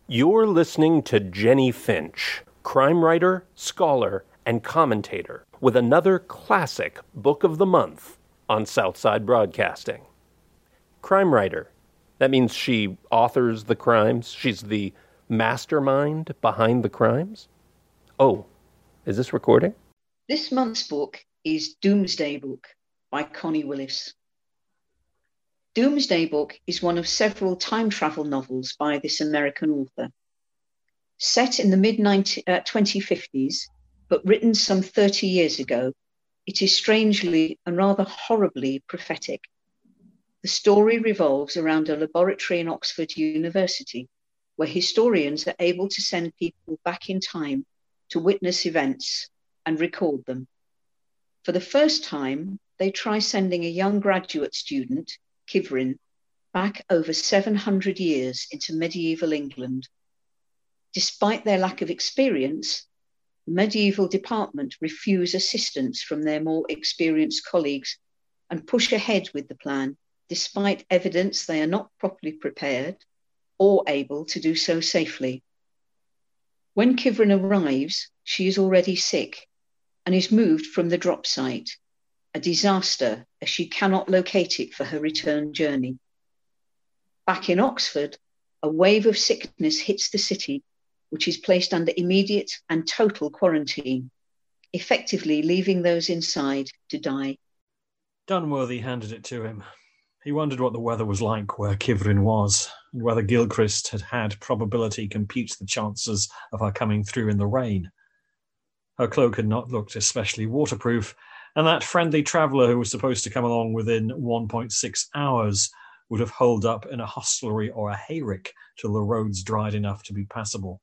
You're listening to Jenny Finch, crime writer, scholar, and commentator, with another classic book of the month on Southside Broadcasting. Crime writer. That means she authors the crimes. She's the mastermind behind the crimes. Oh, is this recording? This month's book is Doomsday Book by Connie Willis. Doomsday Book is one of several time travel novels by this American author. Set in the mid-2050s, but written some 30 years ago, it is strangely and rather horribly prophetic. The story revolves around a laboratory in Oxford University, where historians are able to send people back in time to witness events and record them. For the first time, they try sending a young graduate student, Kivrin, back over 700 years into medieval England. Despite their lack of experience, the medieval department refuse assistance from their more experienced colleagues and push ahead with the plan, despite evidence they are not properly prepared or able to do so safely. When Kivrin arrives, she is already sick and is moved from the drop site, a disaster as she cannot locate it for her return journey. Back in Oxford, a wave of sickness hits the city, which is placed under immediate and total quarantine, effectively leaving those inside to die. Dunworthy handed it to him. He wondered what the weather was like where Kivrin was, and whether Gilchrist had probability compute the chances of her coming through in the rain. Her cloak had not looked especially waterproof, and that friendly traveller who was supposed to come along within 1.6 hours would have holed up in a hostelry or a hayrick till the roads dried enough to be passable.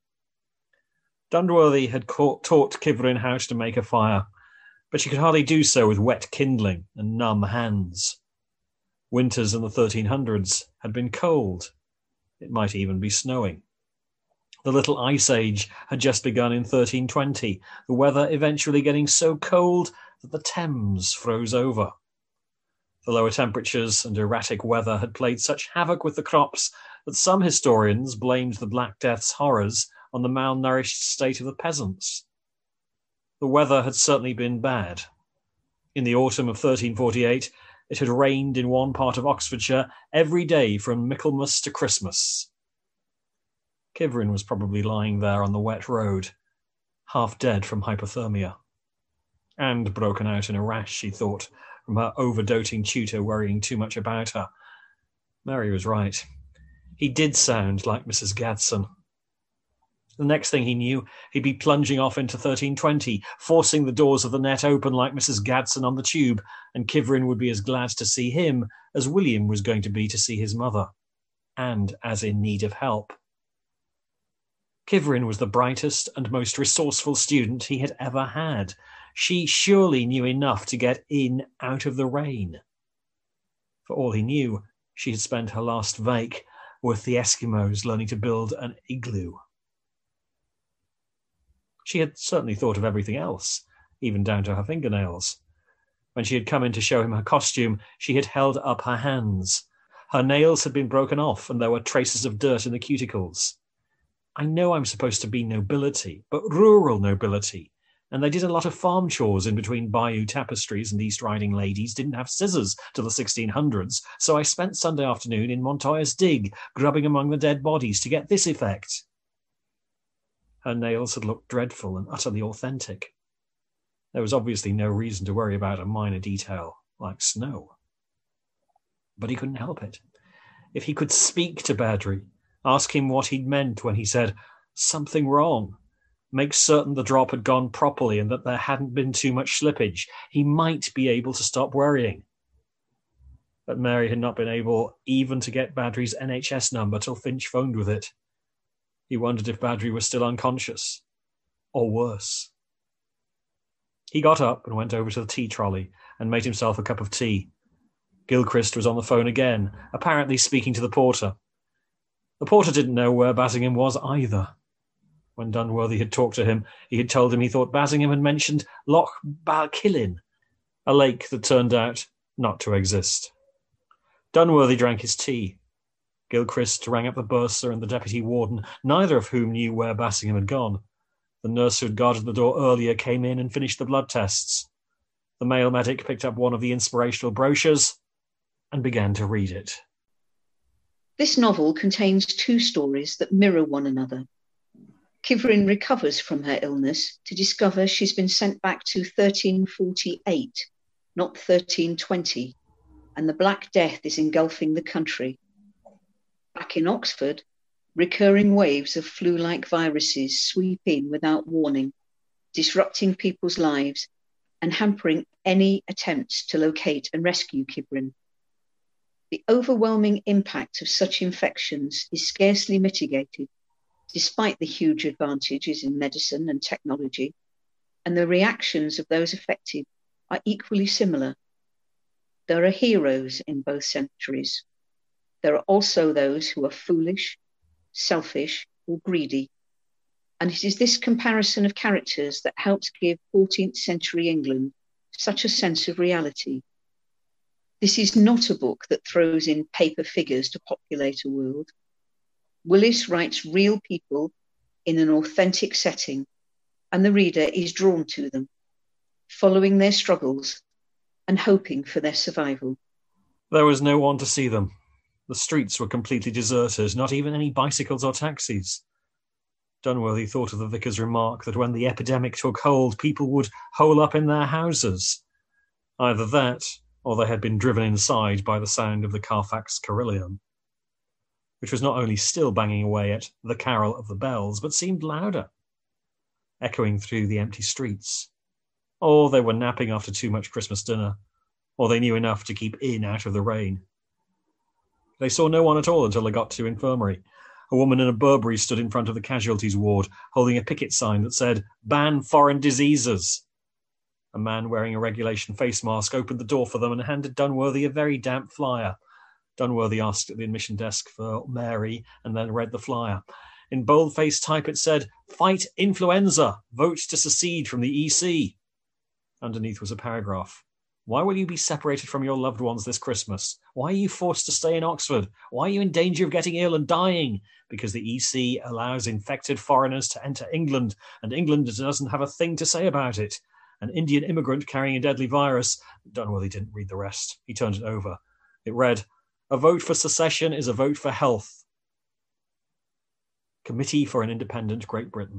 Dunworthy had taught Kivrin how to make a fire, but she could hardly do so with wet kindling and numb hands. Winters in the 1300s had been cold. It might even be snowing. The Little Ice Age had just begun in 1320, the weather eventually getting so cold that the Thames froze over. The lower temperatures and erratic weather had played such havoc with the crops that some historians blamed the Black Death's horrors on the malnourished state of the peasants. The weather had certainly been bad. In the autumn of 1348, it had rained in one part of Oxfordshire every day from Michaelmas to Christmas. Kivrin was probably lying there on the wet road, half dead from hypothermia, and broken out in a rash, she thought, from her over-doting tutor worrying too much about her. Mary was right. He did sound like Mrs. Gadsden. The next thing he knew, he'd be plunging off into 1320, forcing the doors of the net open like Mrs. Gadsden on the tube, and Kivrin would be as glad to see him as William was going to be to see his mother, and as in need of help. Kivrin was the brightest and most resourceful student he had ever had. She surely knew enough to get in out of the rain. For all he knew, she had spent her last vac with the Eskimos learning to build an igloo. She had certainly thought of everything else, even down to her fingernails. When she had come in to show him her costume, she had held up her hands. Her nails had been broken off, and there were traces of dirt in the cuticles. I know I'm supposed to be nobility, but rural nobility, and they did a lot of farm chores in between bayou tapestries, and East Riding ladies didn't have scissors till the 1600s, so I spent Sunday afternoon in Montoya's dig, grubbing among the dead bodies to get this effect. Her nails had looked dreadful and utterly authentic. There was obviously no reason to worry about a minor detail like snow. But he couldn't help it. If he could speak to Badri, ask him what he'd meant when he said, "Something wrong," make certain the drop had gone properly and that there hadn't been too much slippage, he might be able to stop worrying. But Mary had not been able even to get Badri's NHS number till Finch phoned with it. He wondered if Badri was still unconscious, or worse. He got up and went over to the tea trolley and made himself a cup of tea. Gilchrist was on the phone again, apparently speaking to the porter. The porter didn't know where Bassingham was either. When Dunworthy had talked to him, he had told him he thought Bassingham had mentioned Loch Balkillin, a lake that turned out not to exist. Dunworthy drank his tea. Gilchrist rang up the bursar and the deputy warden, neither of whom knew where Bassingham had gone. The nurse who had guarded the door earlier came in and finished the blood tests. The male medic picked up one of the inspirational brochures and began to read it. This novel contains two stories that mirror one another. Kivrin recovers from her illness to discover she's been sent back to 1348, not 1320, and the Black Death is engulfing the country. Back in Oxford, recurring waves of flu-like viruses sweep in without warning, disrupting people's lives and hampering any attempts to locate and rescue Kivrin. The overwhelming impact of such infections is scarcely mitigated, despite the huge advantages in medicine and technology, and the reactions of those affected are equally similar. There are heroes in both centuries. There are also those who are foolish, selfish, or greedy. And it is this comparison of characters that helps give 14th century England such a sense of reality. This is not a book that throws in paper figures to populate a world. Willis writes real people in an authentic setting, and the reader is drawn to them, following their struggles and hoping for their survival. There was no one to see them. The streets were completely deserted, not even any bicycles or taxis. Dunworthy thought of the vicar's remark that when the epidemic took hold, people would hole up in their houses. Either that, or they had been driven inside by the sound of the Carfax carillon, which was not only still banging away at the carol of the bells, but seemed louder, echoing through the empty streets. Or they were napping after too much Christmas dinner, or they knew enough to keep in out of the rain. They saw no one at all until they got to infirmary. A woman in a Burberry stood in front of the casualties ward, holding a picket sign that said, "Ban foreign diseases." A man wearing a regulation face mask opened the door for them and handed Dunworthy a very damp flyer. Dunworthy asked at the admission desk for Mary and then read the flyer. In bold-faced type it said, "Fight influenza. Vote to secede from the EC." Underneath was a paragraph. "Why will you be separated from your loved ones this Christmas? Why are you forced to stay in Oxford? Why are you in danger of getting ill and dying? Because the EC allows infected foreigners to enter England, and England doesn't have a thing to say about it. An Indian immigrant carrying a deadly virus." Dunworthy didn't read the rest. He turned it over. It read, "A vote for secession is a vote for health. Committee for an Independent Great Britain."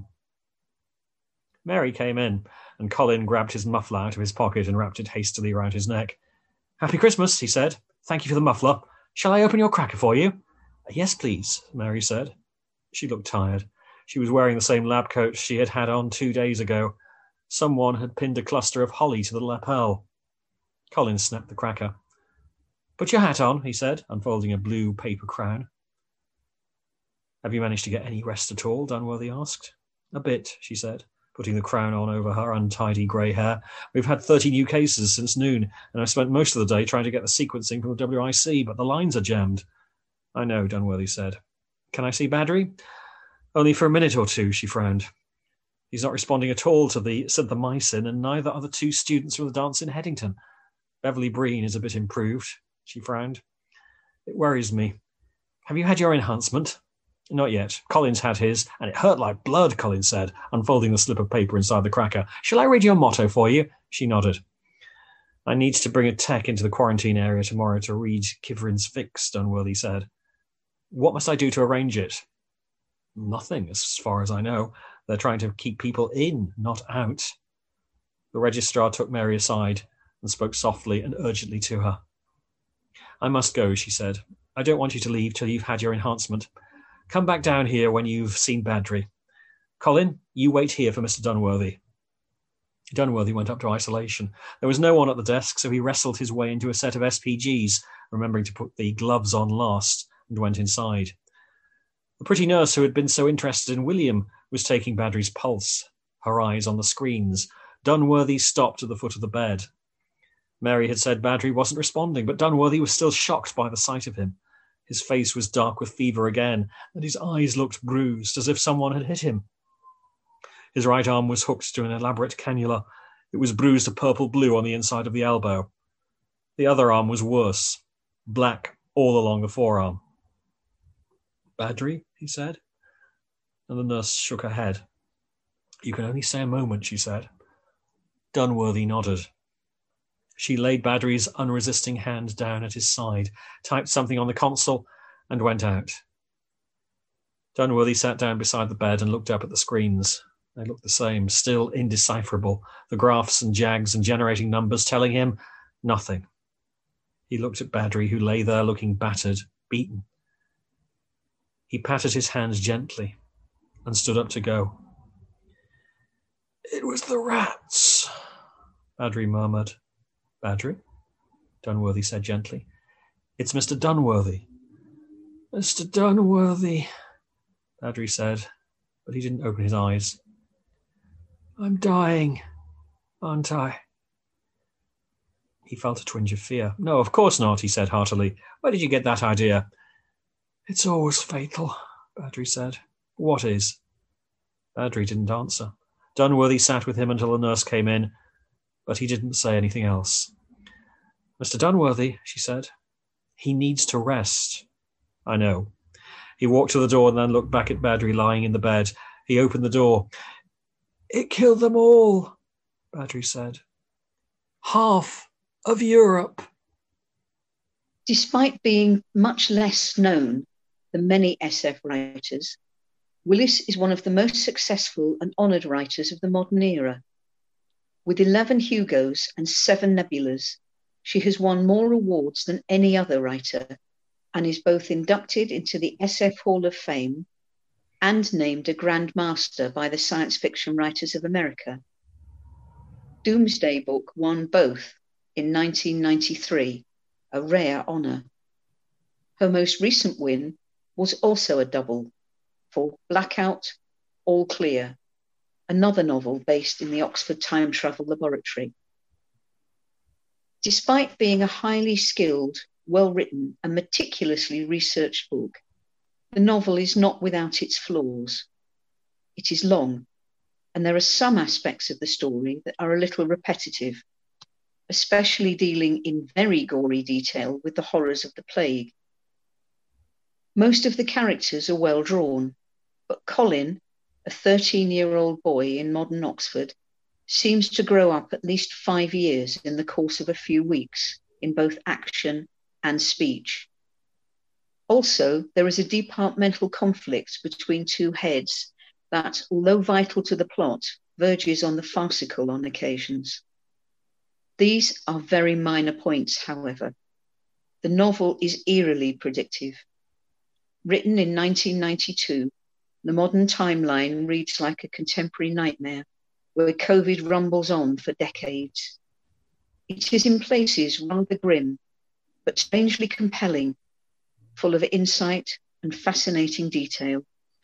Mary came in, and Colin grabbed his muffler out of his pocket and wrapped it hastily around his neck. "Happy Christmas," he said. "Thank you for the muffler. Shall I open your cracker for you?" "Yes, please," Mary said. She looked tired. She was wearing the same lab coat she had had on 2 days ago. Someone had pinned a cluster of holly to the lapel. Colin snapped the cracker. "Put your hat on," he said, unfolding a blue paper crown. "Have you managed to get any rest at all?" Dunworthy asked. "A bit," she said, putting the crown on over her untidy grey hair. "We've had 30 new cases since noon, and I've spent most of the day trying to get the sequencing from the WIC, but the lines are jammed." "I know," Dunworthy said. "Can I see Badri?" "Only for a minute or two," she frowned. "He's not responding at all to the synthamycin, and neither are the 2 students from the dance in Headington. Beverly Breen is a bit improved." She frowned. "It worries me. Have you had your enhancement?" "Not yet. Colin's had his, and it hurt like blood," Colin said, unfolding the slip of paper inside the cracker. "Shall I read your motto for you?" She nodded. "I need to bring a tech into the quarantine area tomorrow to read Kivrin's fix," Dunworthy said. "What must I do to arrange it?" "Nothing, as far as I know. They're trying to keep people in, not out." The registrar took Mary aside and spoke softly and urgently to her. "I must go," she said. "I don't want you to leave till you've had your enhancement. Come back down here when you've seen Badri. Colin, you wait here for Mr. Dunworthy." Dunworthy went up to isolation. There was no one at the desk, so he wrestled his way into a set of SPGs, remembering to put the gloves on last, and went inside. The pretty nurse who had been so interested in William was taking Badri's pulse, her eyes on the screens. Dunworthy stopped at the foot of the bed. Mary had said Badri wasn't responding, but Dunworthy was still shocked by the sight of him. His face was dark with fever again, and his eyes looked bruised, as if someone had hit him. His right arm was hooked to an elaborate cannula. It was bruised a purple-blue on the inside of the elbow. The other arm was worse, black all along the forearm. Badri, he said. And the nurse shook her head. You can only stay a moment, she said. Dunworthy nodded. She laid Badri's unresisting hand down at his side, typed something on the console, and went out. Dunworthy sat down beside the bed and looked up at the screens. They looked the same, still indecipherable, the graphs and jags and generating numbers telling him nothing. He looked at Badri, who lay there looking battered, beaten. He patted his hands gently and stood up to go. It was the rats, Badri murmured. Badri? Dunworthy said gently. It's Mr. Dunworthy. Mr. Dunworthy, Badri said, but he didn't open his eyes. I'm dying, aren't I? He felt a twinge of fear. No, of course not, he said heartily. Where did you get that idea? It's always fatal, Badri said. What is? Badri didn't answer. Dunworthy sat with him until the nurse came in, but he didn't say anything else. Mr. Dunworthy, she said, he needs to rest. I know. He walked to the door and then looked back at Badri lying in the bed. He opened the door. It killed them all, Badri said. Half of Europe. Despite being much less known than many SF writers, Willis is one of the most successful and honoured writers of the modern era. With 11 Hugos and 7 Nebulas, she has won more awards than any other writer and is both inducted into the SF Hall of Fame and named a Grand Master by the Science Fiction Writers of America. Doomsday Book won both in 1993, a rare honour. Her most recent win was also a double for Blackout, All Clear, another novel based in the Oxford Time Travel Laboratory. Despite being a highly skilled, well-written and meticulously researched book, the novel is not without its flaws. It is long, and there are some aspects of the story that are a little repetitive, especially dealing in very gory detail with the horrors of the plague. Most of the characters are well drawn, but Colin, a 13-year-old boy in modern Oxford, seems to grow up at least 5 years in the course of a few weeks in both action and speech. Also, there is a departmental conflict between two heads that, although vital to the plot, verges on the farcical on occasions. These are very minor points, however. The novel is eerily predictive. Written in 1992, the modern timeline reads like a contemporary nightmare where COVID rumbles on for decades. It is in places rather grim, but strangely compelling, full of insight and fascinating detail.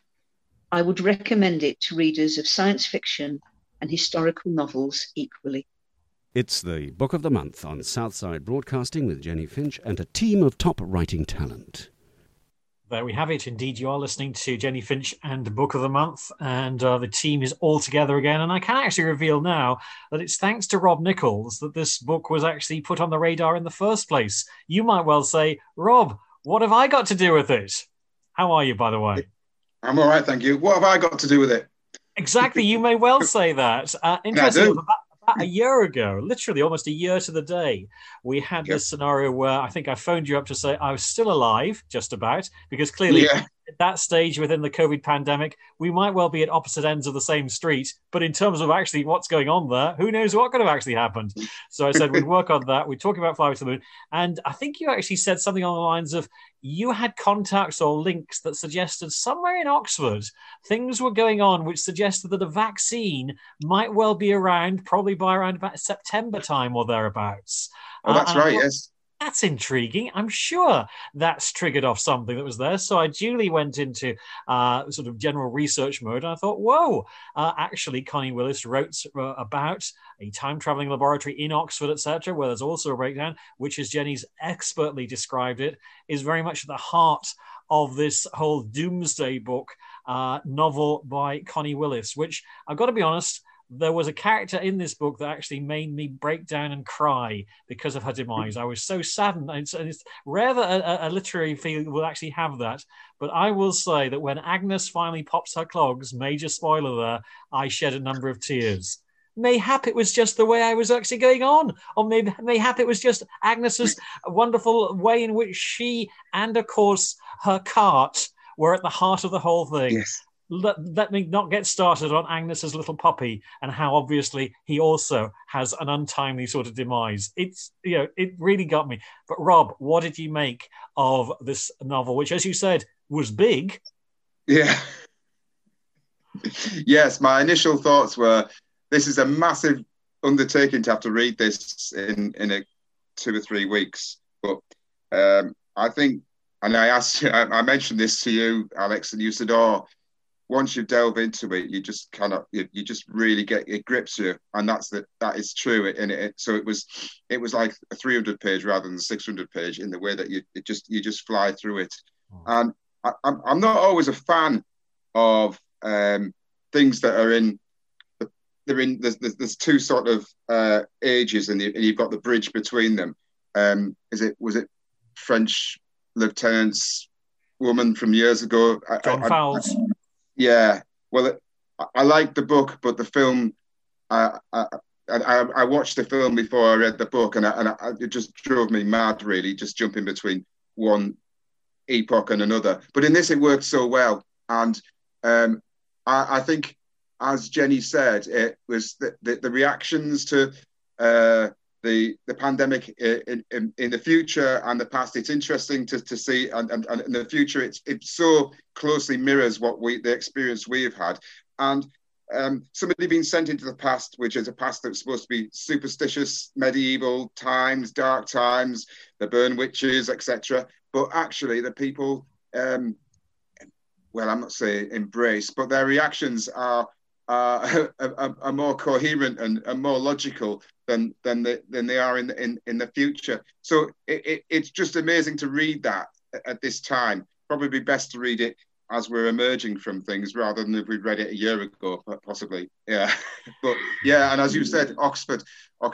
I would recommend it to readers of science fiction and historical novels equally. It's the Book of the Month on Southside Broadcasting with Jenny Finch and a team of top writing talent. There we have it. Indeed, you are listening to Jenny Finch and Book of the Month, and the team is all together again. And I can actually reveal now that it's thanks to Rob Nichols that this book was actually put on the radar in the first place. You might well say, Rob, what have I got to do with it? How are you, by the way? I'm all right, thank you. What have I got to do with it? Exactly, you may well say that. Interesting. About a year ago, literally almost a year to the day, we had this scenario where I think I phoned you up to say I was still alive, just about, because clearly at that stage within the COVID pandemic, we might well be at opposite ends of the same street. But in terms of actually what's going on there, who knows what could have actually happened? So I said we'd work on that. We'd talk about Fly to the Moon. And I think you actually said something along the lines of you had contacts or links that suggested somewhere in Oxford things were going on which suggested that a vaccine might well be around, probably by around about September time or thereabouts. Oh, that's right, yes. That's intriguing. I'm sure that's triggered off something that was there. So I duly went into sort of general research mode, and I thought, whoa, actually, Connie Willis wrote about a time-traveling laboratory in Oxford, etc., where there's also a breakdown, which, as Jenny's expertly described it, is very much at the heart of this whole Doomsday Book novel by Connie Willis, which, I've got to be honest, there was a character in this book that actually made me break down and cry because of her demise. I was so saddened. And it's rare that a literary field will actually have that. But I will say that when Agnes finally pops her clogs, major spoiler there, I shed a number of tears. Mayhap it was just the way I was actually going on, or mayhap it was just Agnes's wonderful way in which she and, of course, her cart were at the heart of the whole thing. Yes. Let me not get started on Agnes's little puppy and how obviously he also has an untimely sort of demise. It's, it really got me. But Rob, what did you make of this novel, which, as you said, was big? Yeah. Yes, my initial thoughts were, this is a massive undertaking to have to read this in 2 or 3 weeks. But I think, and I mentioned this to you, Alex, and you said, once you delve into it, you just cannot. You just really it grips you, and that is true. So it was like a 300-page rather than 600-page in the way that you just fly through it. And I'm not always a fan of things that are in. There's two sort of ages, and you've got the bridge between them. Was it French Lieutenant's woman from years ago? John Fowles. Yeah, well, I liked the book, but the film, I watched the film before I read the book, and it just drove me mad, really, just jumping between one epoch and another. But in this, it worked so well, and I think, as Jenny said, it was the reactions to the pandemic in the future and the past. It's interesting to see, and in the future, it so closely mirrors the experience we've had. And somebody being sent into the past, which is a past that's supposed to be superstitious, medieval times, dark times, the burn witches, etc. But actually, the people, well, I'm not saying embrace, but their reactions are more coherent and more logical than they are in the future. So it's just amazing to read that at this time. Probably best to read it as we're emerging from things rather than if we'd read it a year ago, possibly. Yeah, but yeah, and as you said, Oxford,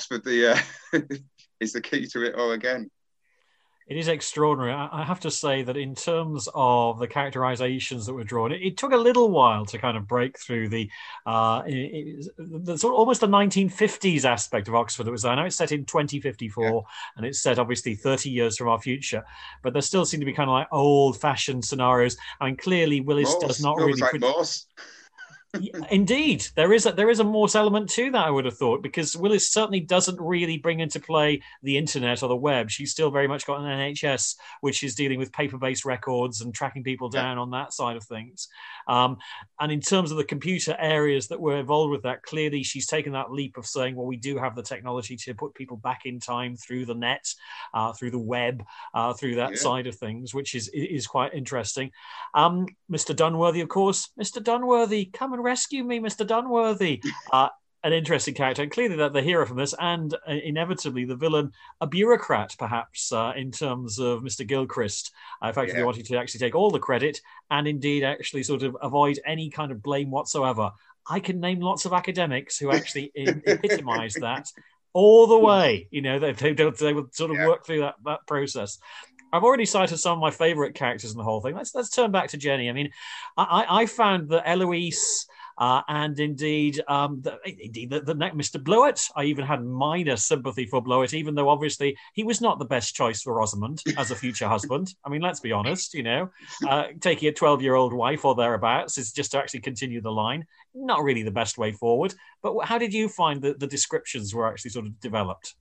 is the key to it all again. It is extraordinary. I have to say that in terms of the characterizations that were drawn, it took a little while to kind of break through the sort of almost the 1950s aspect of Oxford that was there. I know it's set in 2054, and it's set obviously 30 years from our future, but there still seem to be kind of like old-fashioned scenarios. I mean, clearly Willis does not really... like Morse. Indeed, there is a Morse element to that, I would have thought, because Willis certainly doesn't really bring into play the internet or the web. She's still very much got an NHS, which is dealing with paper-based records and tracking people down on that side of things. And in terms of the computer areas that were involved with that, clearly she's taken that leap of saying, well, we do have the technology to put people back in time through the net, through the web, through that side of things, which is quite interesting. Mr. Dunworthy, of course. Mr. Dunworthy, come and rescue me, Mr. Dunworthy. An interesting character, and clearly the hero from this, and inevitably the villain, a bureaucrat, perhaps, in terms of Mr. Gilchrist. Effectively wanting to actually take all the credit and indeed actually sort of avoid any kind of blame whatsoever. I can name lots of academics who actually epitomise that all the way. You know, they would sort of work through that process. I've already cited some of my favourite characters in the whole thing. Let's turn back to Jenny. I mean, I found that Eloise and indeed the Mr. Blewett, I even had minor sympathy for Blewett, even though obviously he was not the best choice for Rosamond as a future husband. I mean, let's be honest, you know, taking a 12-year-old wife or thereabouts is just to actually continue the line. Not really the best way forward. But how did you find that the descriptions were actually sort of developed?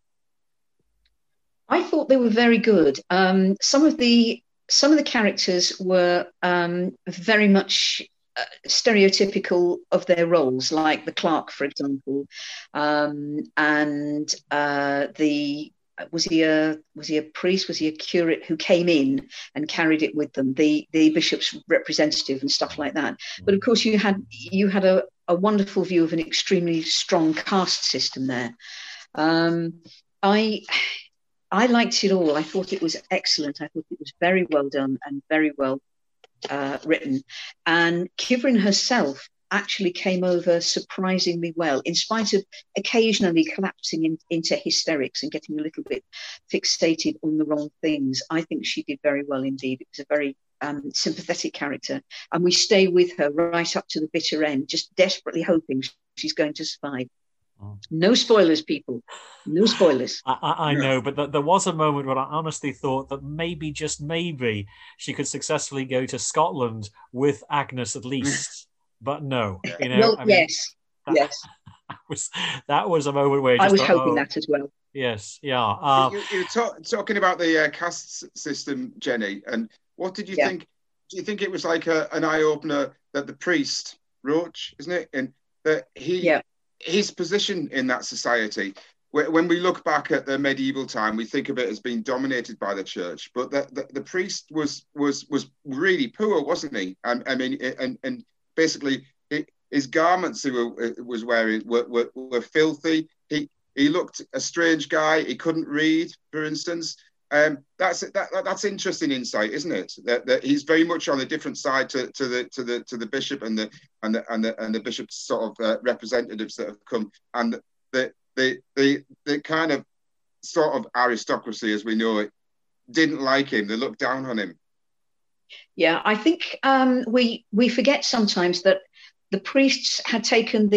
I thought they were very good. Some of the characters were very much stereotypical of their roles, like the clerk, for example, and was he a priest? Was he a curate who came in and carried it with them? The bishop's representative and stuff like that. But of course, you had a wonderful view of an extremely strong caste system there. I liked it all. I thought it was excellent. I thought it was very well done and very well written. And Kivrin herself actually came over surprisingly well, in spite of occasionally collapsing into hysterics and getting a little bit fixated on the wrong things. I think she did very well indeed. It was a very sympathetic character, and we stay with her right up to the bitter end, just desperately hoping she's going to survive. No spoilers, people. No spoilers. I know, but there was a moment when I honestly thought that maybe, just maybe, she could successfully go to Scotland with Agnes at least. But no, you know. Well, yes. That was a moment where I was hoping that as well. Yes, yeah. You were talking about the caste system, Jenny, and what did you think? Do you think it was like an eye opener that the priest, Roach, isn't it, and that his position in that society? When we look back at the medieval time, we think of it as being dominated by the church, but the priest was really poor, wasn't he? I mean, and basically, his garments he was wearing were filthy. He looked a strange guy. He couldn't read, for instance. That's interesting insight, isn't it? That he's very much on a different side to the bishop and the bishop's sort of representatives that have come, and the kind of sort of aristocracy as we know it didn't like him. They looked down on him. Yeah, I think we forget sometimes that the priests had taken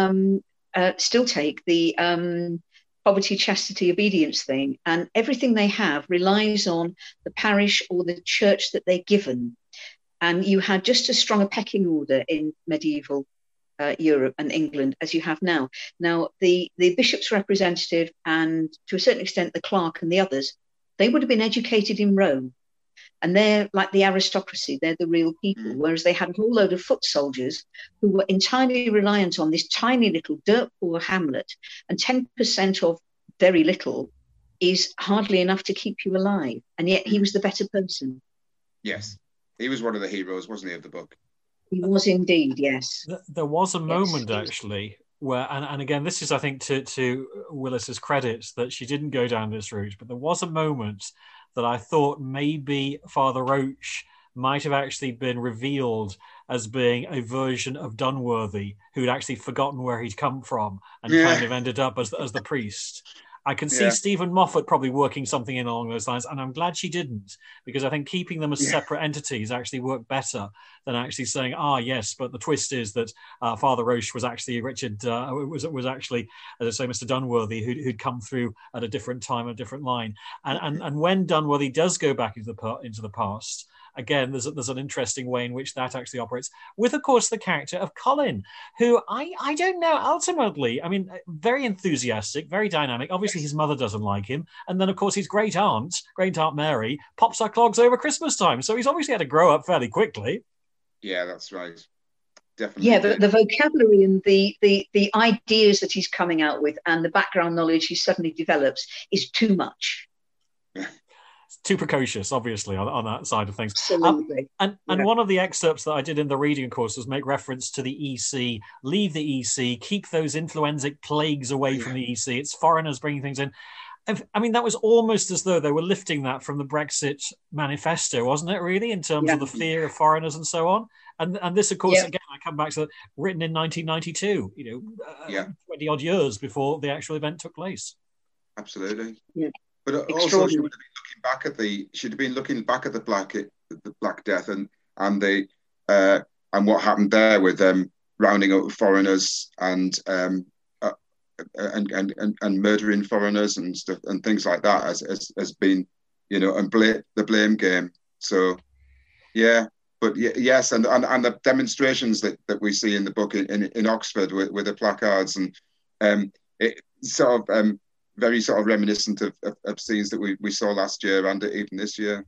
still take the poverty, chastity, obedience thing, and everything they have relies on the parish or the church that they're given. And you had just as strong a pecking order in medieval Europe and England as you have now. Now, the bishop's representative and to a certain extent the clerk and the others, they would have been educated in Rome. And they're like the aristocracy, they're the real people, whereas they had a whole load of foot soldiers who were entirely reliant on this tiny little dirt poor hamlet, and 10% of very little is hardly enough to keep you alive. And yet he was the better person. Yes, he was one of the heroes, wasn't he, of the book? He was indeed, yes. There was a moment, actually, where, and again, this is, I think, to Willis's credit, that she didn't go down this route, but there was a moment that I thought maybe Father Roach might have actually been revealed as being a version of Dunworthy, who'd actually forgotten where he'd come from and kind of ended up as the priest. I can see Stephen Moffat probably working something in along those lines, and I'm glad she didn't, because I think keeping them as separate entities actually worked better than actually saying, yes, but the twist is that Father Roche was actually Richard, was actually, as I say, Mr. Dunworthy, who'd come through at a different time, a different line. And when Dunworthy does go back into the past, again, there's an interesting way in which that actually operates with, of course, the character of Colin, who I don't know, ultimately, I mean, very enthusiastic, very dynamic. Obviously, his mother doesn't like him. And then, of course, his great aunt Mary, pops our clogs over Christmas time. So he's obviously had to grow up fairly quickly. Yeah, that's right. Definitely. Yeah, the vocabulary and the ideas that he's coming out with and the background knowledge he suddenly develops is too much. Too precocious, obviously, on that side of things. Absolutely. And one of the excerpts that I did in the reading course was make reference to the EC, leave the EC, keep those influenzic plagues away from the EC. It's foreigners bringing things in. I mean, that was almost as though they were lifting that from the Brexit manifesto, wasn't it, really, in terms of the fear of foreigners and so on? And this, of course, again, I come back to written in 1992, 20-odd years before the actual event took place. Absolutely. Yeah. But also, she would have been looking back at the Black Death and what happened there with them rounding up foreigners and murdering foreigners and stuff and things like that as being, and the blame game. So, yes, and the demonstrations that we see in the book in Oxford with the placards and it sort of. Very sort of reminiscent of scenes that we saw last year and even this year.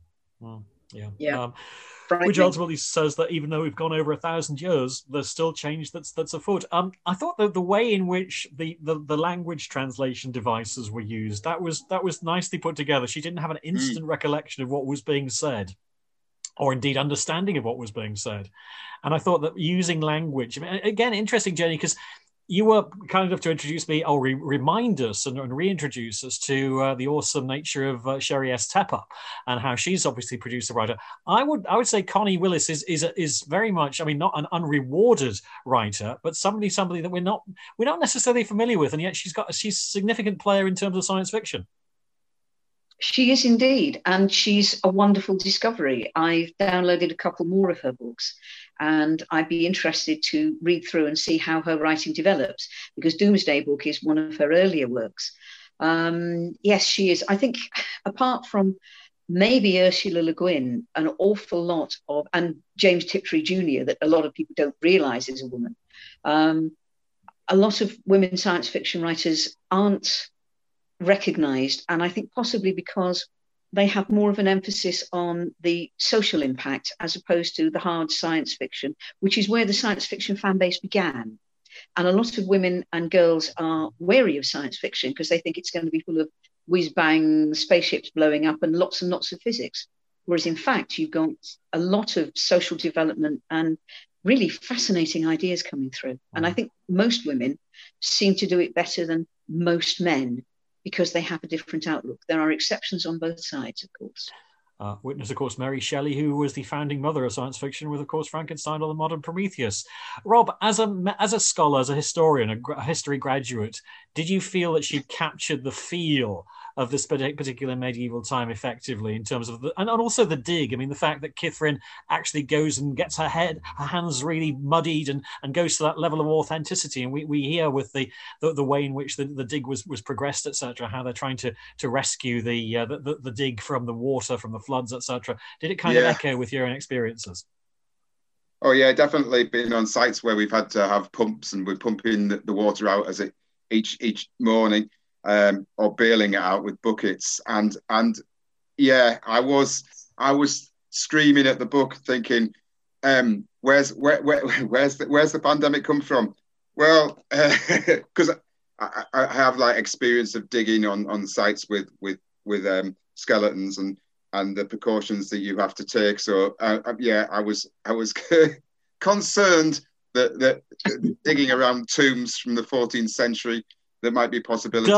Which ultimately says that even though we've gone over 1,000 years, there's still change that's afoot. I thought that the way in which the language translation devices were used, that was nicely put together. She didn't have an instant recollection of what was being said, or indeed understanding of what was being said. And I thought that using language, again, interesting, Jenny, because You were kind enough to introduce me, or remind us and reintroduce us to the awesome nature of Sherry S. Tepper and how she's obviously producer writer. I would say Connie Willis is very much, I mean, not an unrewarded writer, but somebody that we're not necessarily familiar with, and yet she's a significant player in terms of science fiction. She is indeed, and she's a wonderful discovery. I've downloaded a couple more of her books, and I'd be interested to read through and see how her writing develops, because Doomsday Book is one of her earlier works. Yes, she is. I think apart from maybe Ursula Le Guin, an awful lot of, and James Tiptree Jr., that a lot of people don't realise is a woman. A lot of women science fiction writers aren't recognised, and I think possibly because they have more of an emphasis on the social impact as opposed to the hard science fiction, which is where the science fiction fan base began. And a lot of women and girls are wary of science fiction because they think it's going to be full of whiz-bang spaceships blowing up and lots of physics. Whereas in fact, you've got a lot of social development and really fascinating ideas coming through. And I think most women seem to do it better than most men, because they have a different outlook. There are exceptions on both sides, of course. Witness, of course, Mary Shelley, who was the founding mother of science fiction, with, of course, Frankenstein or the modern Prometheus. Rob, as a scholar, as a historian, a history graduate, did you feel that she captured the feel of this particular medieval time effectively in terms of and also the dig? I mean, the fact that Kithrin actually goes and gets her hands really muddied and goes to that level of authenticity. And we hear with the way in which the dig was progressed, etc., how they're trying to rescue the dig from the water, from the floods, etc. Did it kind of echo with your own experiences? Oh yeah, definitely been on sites where we've had to have pumps and we're pumping the water out as it each morning. Or bailing it out with buckets, and yeah, I was screaming at the book, thinking, where's the pandemic come from? Well, because I have like experience of digging on sites with skeletons and the precautions that you have to take. So yeah, I was concerned that digging around tombs from the 14th century. There might be possibilities.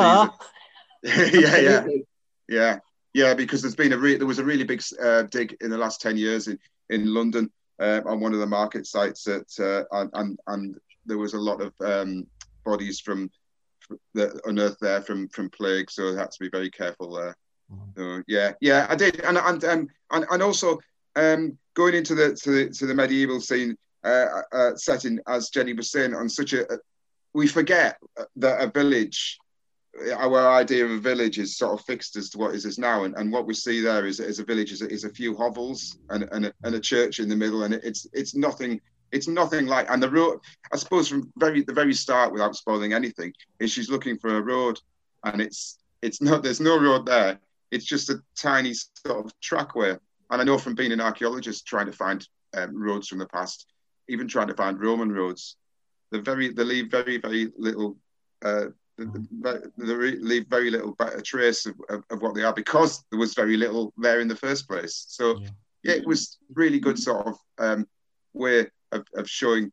Yeah, because there was a really big dig in the last 10 years in London on one of the market sites and there was a lot of bodies from that unearthed there from plague, so I had to be very careful there. So, yeah, I did, and also going into the medieval scene setting, as Jenny was saying, on such we forget that a village, our idea of a village is sort of fixed as to what is now. And what we see there is a village is a few hovels and a church in the middle. And it's nothing like, and the road, I suppose from the very start, without spoiling anything, is she's looking for a road, and it's not, there's no road there. It's just a tiny sort of trackway. And I know from being an archaeologist, trying to find roads from the past, even trying to find Roman roads, they leave very, very little. They leave very little trace of what they are, because there was very little there in the first place. So yeah, it was really good sort of way of showing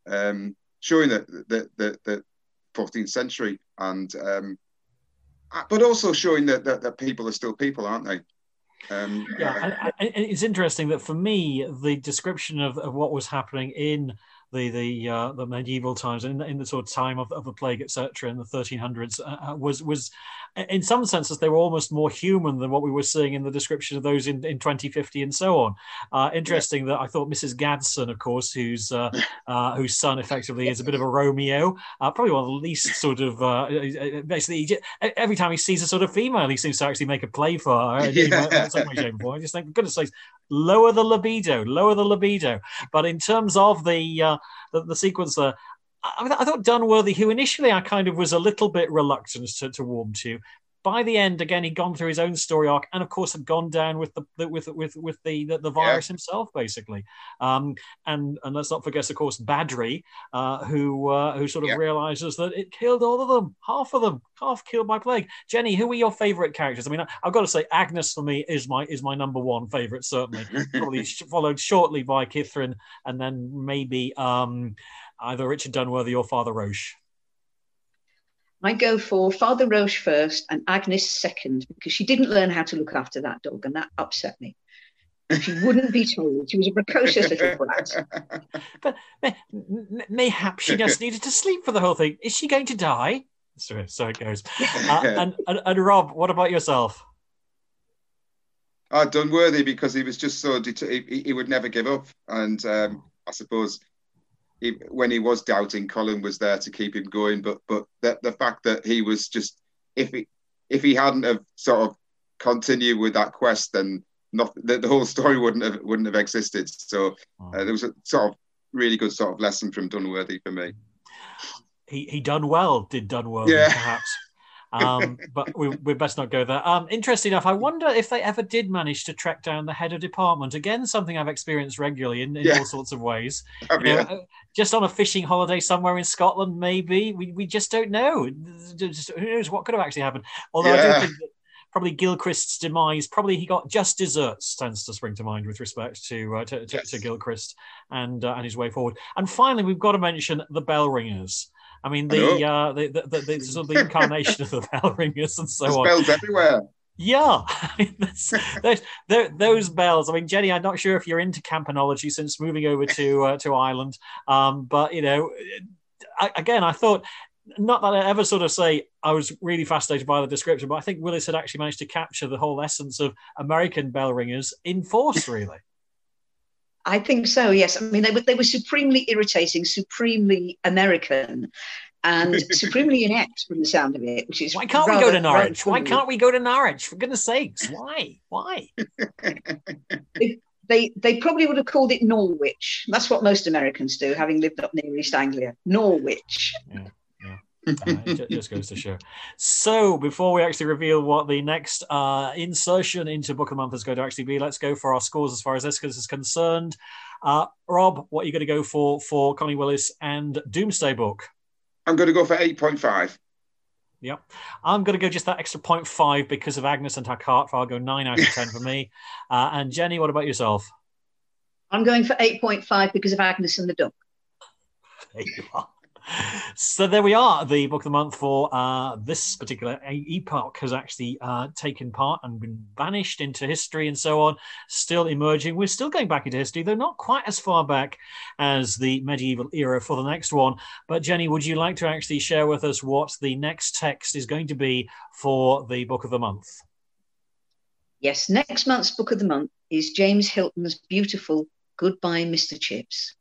the 14th century, and but also showing that people are still people, aren't they? And it's interesting that for me, the description of what was happening in the medieval times, in the sort of time of the plague, etc., in the 1300s, was in some senses they were almost more human than what we were seeing in the description of those in 2050 and so on. Interesting that I thought Mrs. Gadsden, of course, whose son effectively is a bit of a Romeo, probably one of the least sort of basically every time he sees a sort of female, he seems to actually make a play for her in some way, shape, or form. I just think, for goodness sakes, lower the libido. But in terms of the sequence there, I thought Dunworthy, who initially I kind of was a little bit reluctant to warm to, by the end, again, he'd gone through his own story arc, and of course had gone down with the virus himself, basically. And let's not forget, of course, Badri, who sort of realizes that it killed all of them, half killed by plague. Jenny, who were your favorite characters? I mean, I've got to say, Agnes for me is my number one favorite, certainly. Probably followed shortly by Kithrin, and then maybe either Richard Dunworthy or Father Roche. I go for Father Roche first and Agnes second, because she didn't learn how to look after that dog, and that upset me. She wouldn't be told. She was a precocious little brat. But mayhap she just needed to sleep for the whole thing. Is she going to die? So it goes. And Rob, what about yourself? Dunworthy, because he was just so he would never give up, and I suppose when he was doubting, Colin was there to keep him going. But the fact that he was just, if he hadn't have sort of continued with that quest, then the whole story wouldn't have existed. So there was a sort of really good sort of lesson from Dunworthy for me. He done well, did Dunworthy, perhaps. But we best not go there. Interesting enough, I wonder if they ever did manage to track down the head of department. Again, something I've experienced regularly in all sorts of ways. Just on a fishing holiday somewhere in Scotland, maybe. We just don't know. Who knows what could have actually happened. Although I do think that probably Gilchrist's demise, probably he got just desserts, tends to spring to mind with respect to Gilchrist and his way forward. And finally, we've got to mention the bell ringers. I mean, the sort of the incarnation of the bell ringers and so on. There's bells everywhere. Yeah, those bells. I mean, Jenny, I'm not sure if you're into campanology since moving over to Ireland, but I thought, not that I ever sort of say I was really fascinated by the description, but I think Willis had actually managed to capture the whole essence of American bell ringers in force, really. I think so, yes. I mean, they were supremely irritating, supremely American, and supremely inept from the sound of it, which is why can't we go to Norwich? Why can't we go to Norwich? For goodness sakes, why? They probably would have called it Norwich. That's what most Americans do, having lived up near East Anglia. Norwich. Yeah. It just goes to show. So before we actually reveal what the next insertion into Book of the Month is going to actually be, let's go for our scores as far as this is concerned. Rob, what are you going to go for Connie Willis and Doomsday Book? I'm going to go for 8.5. Yep. I'm going to go just that extra 0.5 because of Agnes and her cart. I'll go 9 out of 10 for me. And Jenny, what about yourself? I'm going for 8.5 because of Agnes and the duck. There you are. So there we are. The Book of the Month for this particular epoch has actually taken part and been banished into history and so on, still emerging. We're still going back into history, though not quite as far back as the medieval era for the next one. But Jenny, would you like to actually share with us what the next text is going to be for the Book of the Month? Yes, next month's Book of the Month is James Hilton's beautiful Goodbye, Mr. Chips.